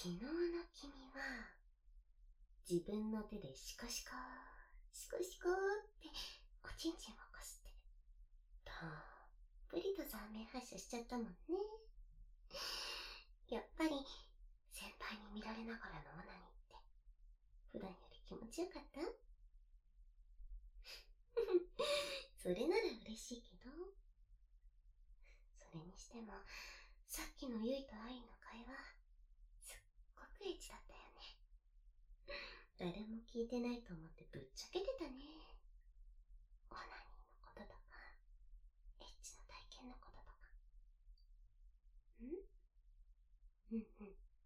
昨日の君は自分の手でシコシコシコシコっておちんちんをこすってたっぷりと残面発射しちゃったもんね。やっぱり先輩に見られながらのオナニーって普段より気持ちよかった？それなら嬉しいけど、それにしてもさっきのゆいとアイの会話すっごくエッチだったよね。誰も聞いてないと思ってぶっちゃけてたね。オナニーのこととかエッチな体験のこととか。うんうん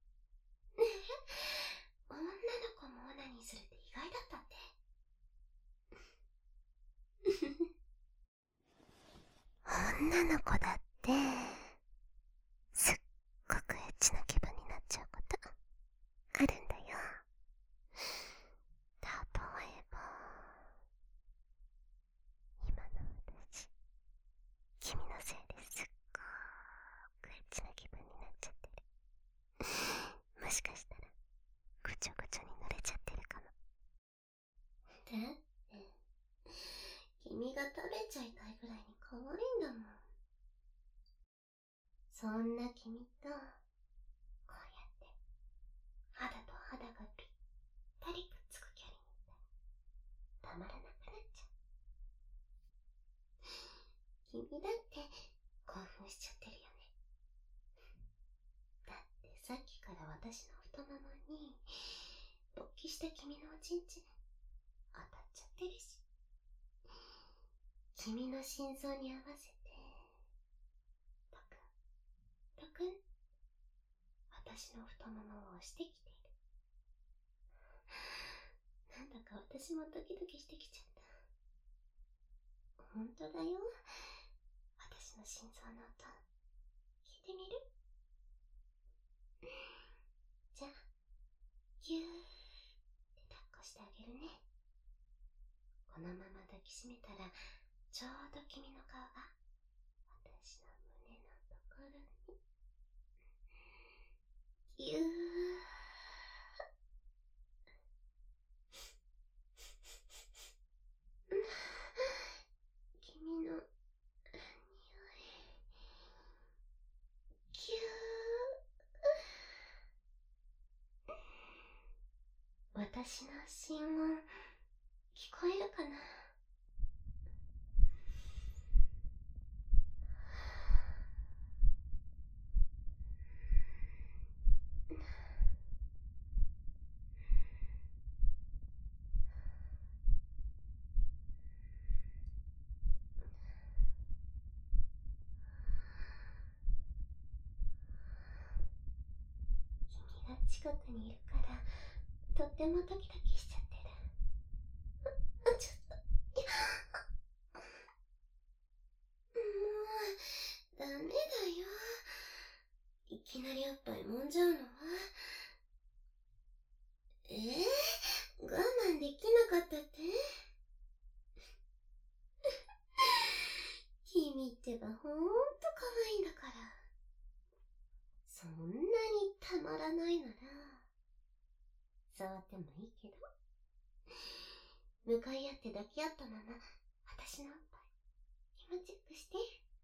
女の子もオナニーするって意外だったって。女の子だってすっごくエッチな気分になっちゃうことあるんだよ。例えば今の私、君のせいですっごくエッチな気分になっちゃってる。もしかしたらぐちょぐちょに濡れちゃってるかも。だって君が食べちゃいたいぐらいに可愛いんだもん。そんな君とこうやって肌と肌がぴったりくっつく距離にいたらたまらなくなっちゃう。君だって興奮しちゃってるよね。だってさっきから私の太ももに勃起した君のおちんちん当たっちゃってるし、君の心臓に合わせてトクントクン私の太ももを押してきている。なんだか私もドキドキしてきちゃった。ほんとだよ。私の心臓の音聞いてみる？じゃあギューって抱っこしてあげるね。このまま抱きしめたらちょうど君の顔が私の胸のところにギュー。君の匂いギュー。私の心音聞こえるかな？君が近くにいるからとってもドキドキしちゃってる。ちょっともうダメだよ。いきなりおっぱい揉んじゃうのは。我慢できなかったって？君ってばほんと可愛いんだから。そんなにたまらないなら触ってもいいけど、向かい合って抱き合ったまま私のおっぱい気持ちよくして。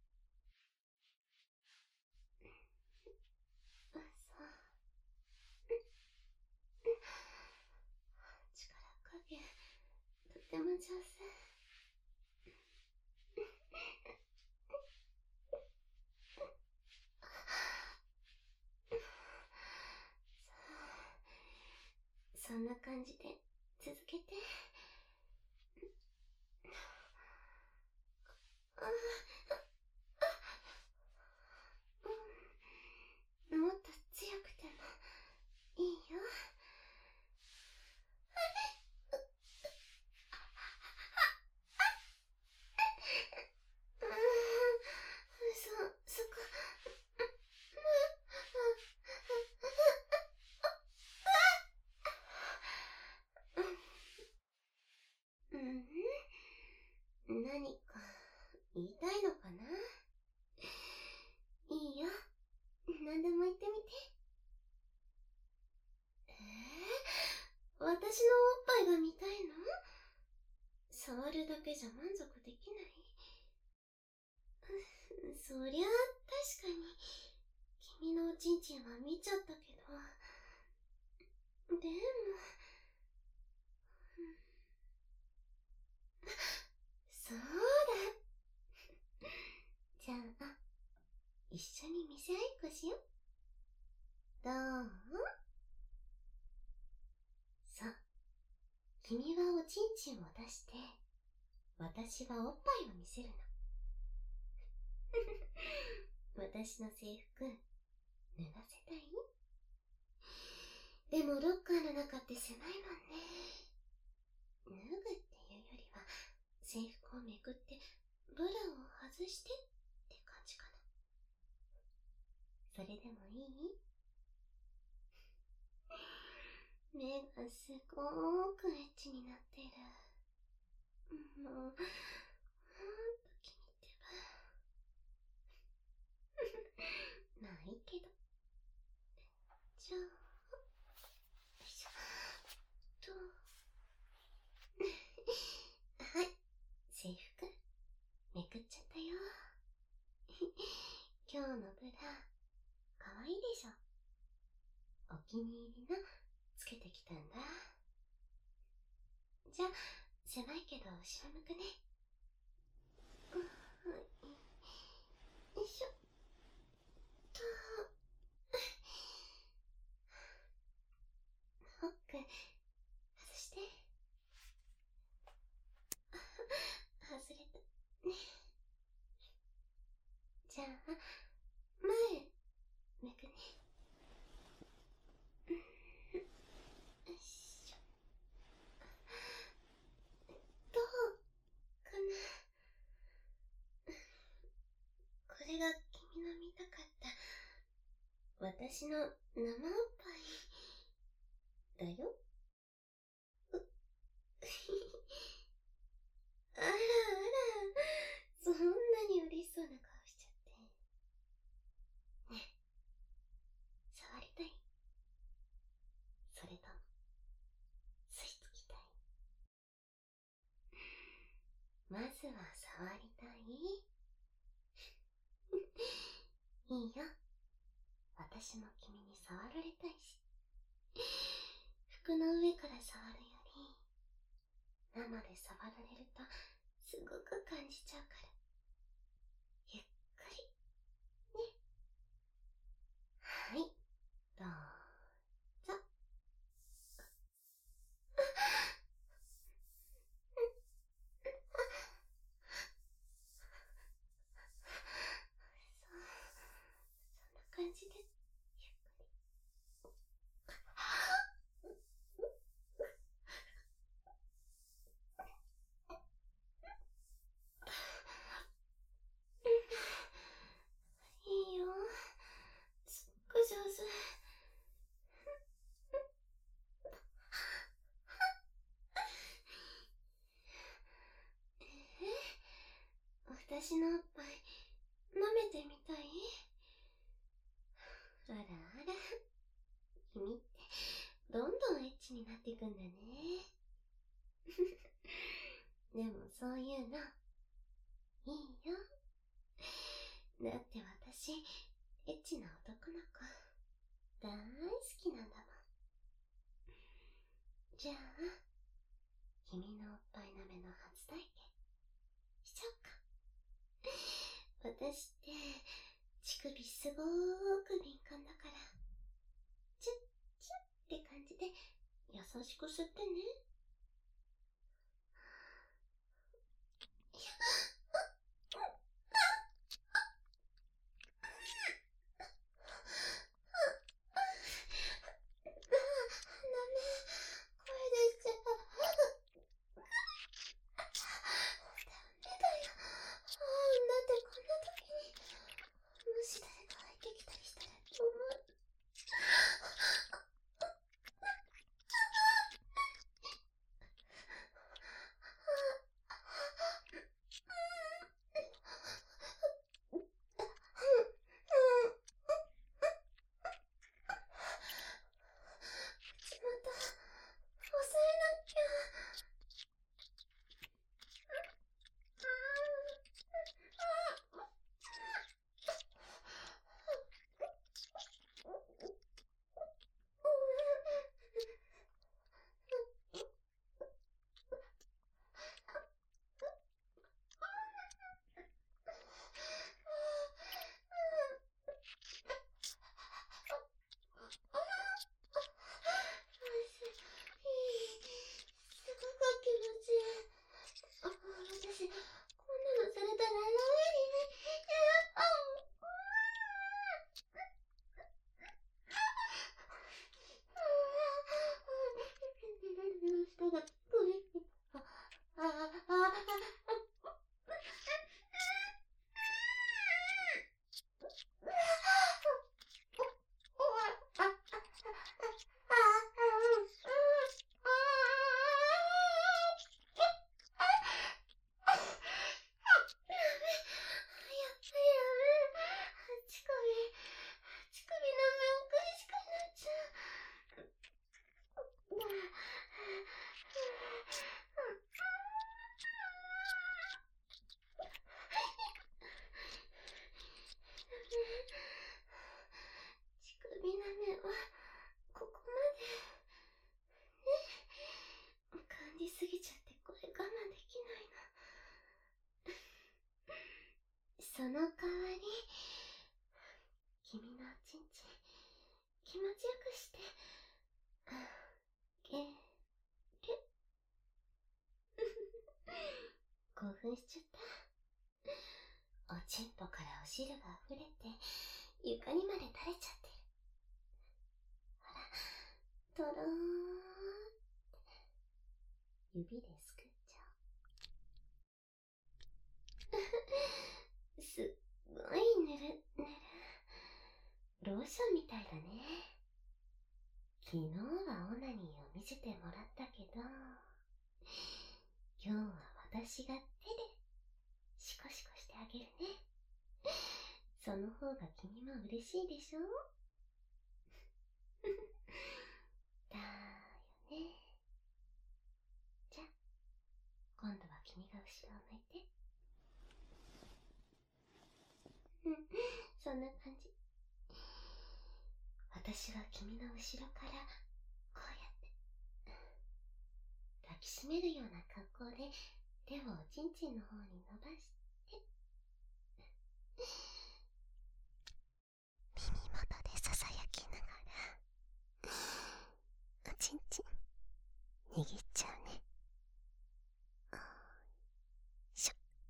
そう、力加減とても上手。そんな感じで続けて。もっと強くてもいいよ。そこ。 触るだけじゃ満足できない？そりゃ確かに君のおちんちんは見ちゃったけど、でもそうだ。じゃあ一緒に見せ合いっこしよう。どう？そう、君はおちんちんを出して、私はおっぱいを見せるの。私の制服脱がせたい？でもロッカーの中って狭いもんね。脱ぐっていうよりは制服をめくってブラを外してって感じかな。それでもいい？目がすごーくエッチになってる。もうほんと気に入ってる。まあいいけど。じゃあ、よいしょと。はい、制服めくっちゃったよ。今日のブラかわいいでしょ。お気に入りのつけてきたんだ。じゃあ狭いけど後ろ向くね。よいしょと。ホック外して。外れたね。じゃあ前めくね。よいしょ。どうかな。これが君の見たかった私の生おっぱいだよ。あらあら、そんなに嬉しそうな顔しちゃって。ねえ、触りたい？それとも吸い付きたい？まずは触りたい？いいよ、私も君に触られたいし。服の上から触るより生で触られるとすごく感じちゃうから、ゆっくりね。はい、どうぞ。そんな感じでゆっくり。いいよ、すっごい上手。私のおっぱい舐めてみたい？あらあら、君ってどんどんエッチになっていくんだね。でもそういうのいいよ。だって私エッチな男の子大好きなんだもん。じゃあ君のおっぱい舐めの初体験しちゃおうか。私って乳首すごーく敏感だから、チュッチュッって感じで優しく吸ってね。 気持ちよくしてあげる。興奮しちゃった。おちんぽからお汁が溢れて床にまで垂れちゃってる。ほら、とろーんって指ですくっちゃう。すっごいぬるぬる。ローションみたいだね。昨日はオナニーを見せてもらったけど、今日は私が手でシコシコしてあげるね。その方が君も嬉しいでしょだよね。じゃあ、今度は君が後ろを向いて。そんな感じ。私は君の後ろからこうやって抱きしめるような格好で手をおちんちんの方に伸ばして耳元でささやきながらおちんちん握っちゃうね。しょ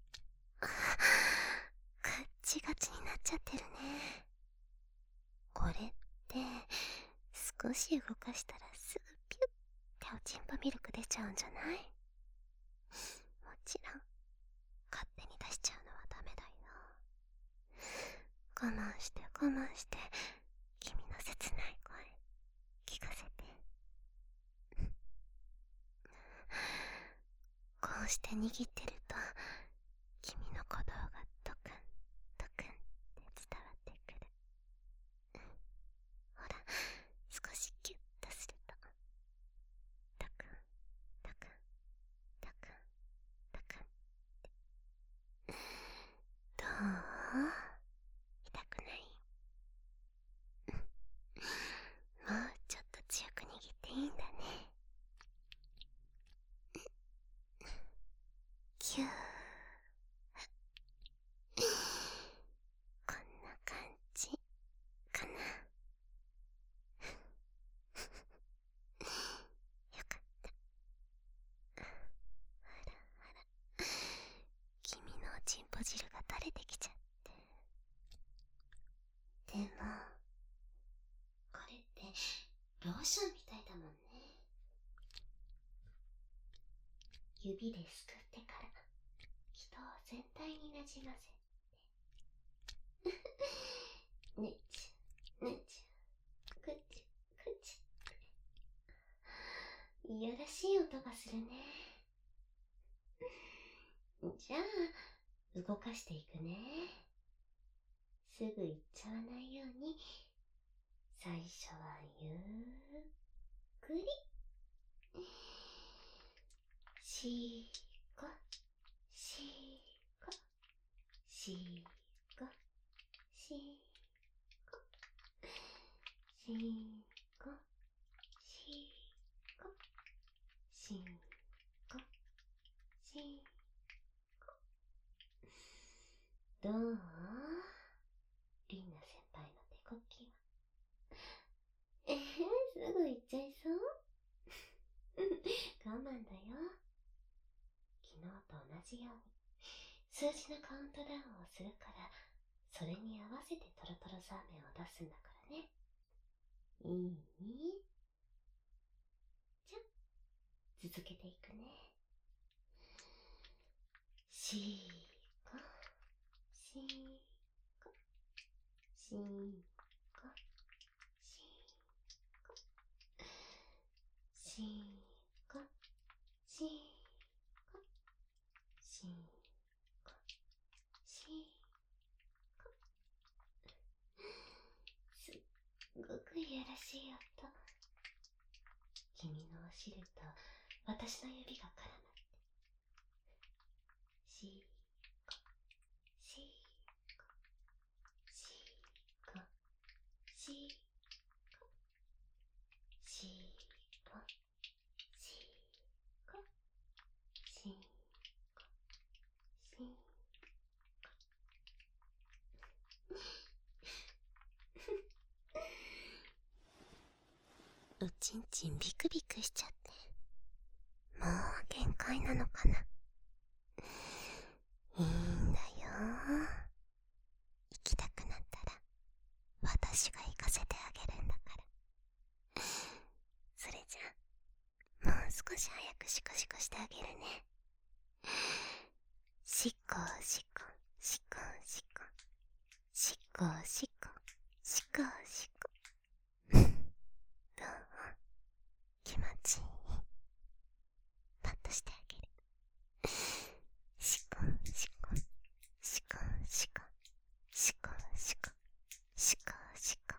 ガッチガチになっちゃってるね。これって少し動かしたらすぐピュッておちんぽミルク出ちゃうんじゃない？もちろん勝手に出しちゃうのはダメだよ。我慢して我慢して君の切ない声聞かせて。こうして握ってると君の鼓動がドクンドクンって伝わってくる。ほら、少しキュッとするとドクンドクンドクンドクンって。どう？痛くない？もうちょっと強く握っていいんだね。キュー。こんな感じかな。よかった。ほらほら、君のおちんぽ汁が垂れてきちゃって。でもこれってローションみたいだもんね。指ですくってから気筒を全体になじませてねちゅねちゅくちゅくちゅ。いやらしい音がするね。じゃあ動かしていくね。すぐ行っちゃわないように最初はゆっくりしーこしーこしーこしーこしーこしーこしーこしーこ。どう？リンナ先輩の手こきは。すぐ行っちゃいそう我慢だよ。昨日と同じように数字のカウントダウンをするから、それに合わせてトロトロザーメンを出すんだからね。いい？じゃ続けていくね。しーこしーこしーこしーこしーこしーこしーこしーこ。すっごくいやらしい音。君のお汁と私の指が絡まってしーこしーこしーこしーこしーこしーこしーこしーこ。 。 おちんちんビクビクしちゃって、もう限界なのかな。いいんだよ。行きたくなったら私が行かせてあげるんだから。それじゃもう少し早くシコシコしてあげるね。シコシコシコシコシコシコシコシコ。どう？気持ちいい？パッとしてあげる。シコシコシコシコシコシコシコシコ。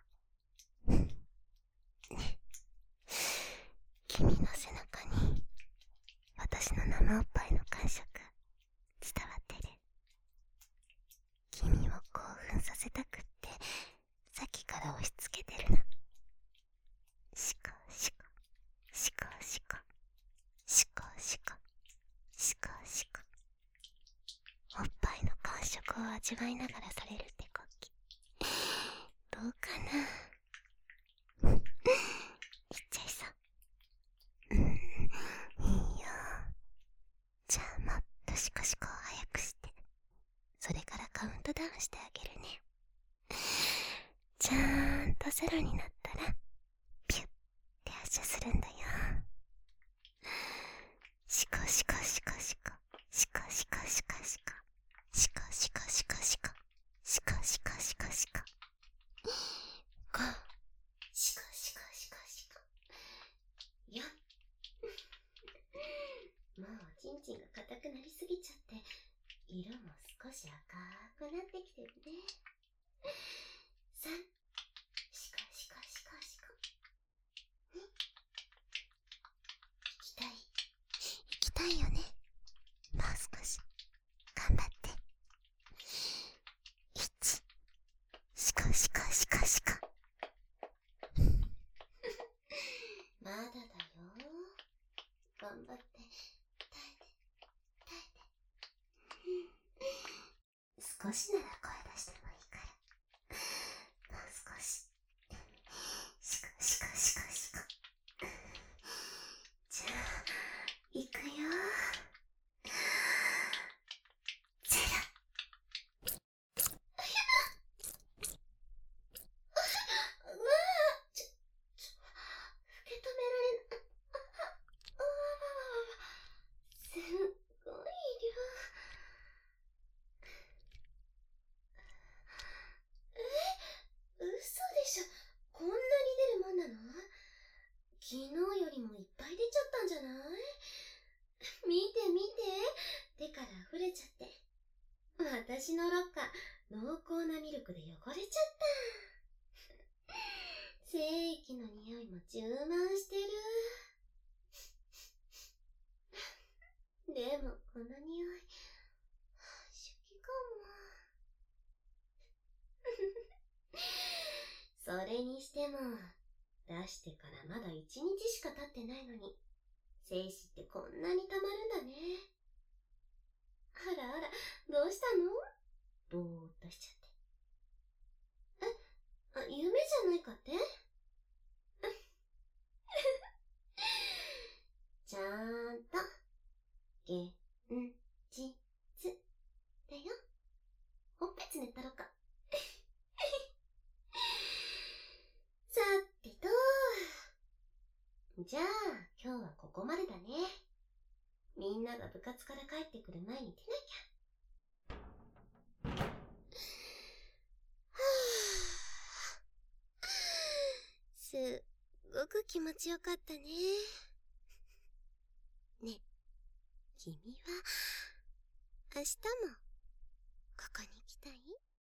ね、君の背中に私の生おっぱいの感触伝わってる？君を興奮させたくってさっきから押し付けてるの。シコシコシコシコシコシコシコシコ。おっぱいの感触を味わいながらされるってこっき、どうかな。いっちゃいそう。いいよ。じゃあもっとシコシコを早くして、それからカウントダウンしてあげるね。ちゃんとゼロになったらピュッて発射するんだよ。シコシコシコシコシコシコシコシコシコシコシコシコシコシコシコシコ。ゴー。シコシコシコシコ。よっ。もうおちんちんが硬くなりすぎちゃって色も少し赤くなってきてるね。3、シコシコシコシコ。2、行きたいよね。もう少し頑張って。1、シコシコシコシコ。まだだよ。頑張って耐えて。少しなら声出してもいいから、もう少し。シコシコシコシコ。じゃあ行くよ。ゼロ。うわぁ、受け止められない。すっごい量。嘘でしょ。こんなに出るもんなの？昨日よりもいっぱい出ちゃったんじゃない？見て見て。手から溢れちゃって。私のロッカー、濃厚なミルクで汚れちゃった。精液の匂いも充満してる。でもこの匂い、手記かも。それにしても、出してからまだ1日しか経ってないのに、精子ってこんなに溜まるんだね。あらあら、どうしたの？ぼーっとしちゃって。夢じゃないかって？ちゃんと、現実だよ。ほっぺつねったろか。さてと。じゃあ、今日はここまでだね。みんなが部活から帰ってくる前に出なきゃ。はぁ。すっごく気持ちよかったね。ね、君は明日もここに来たい？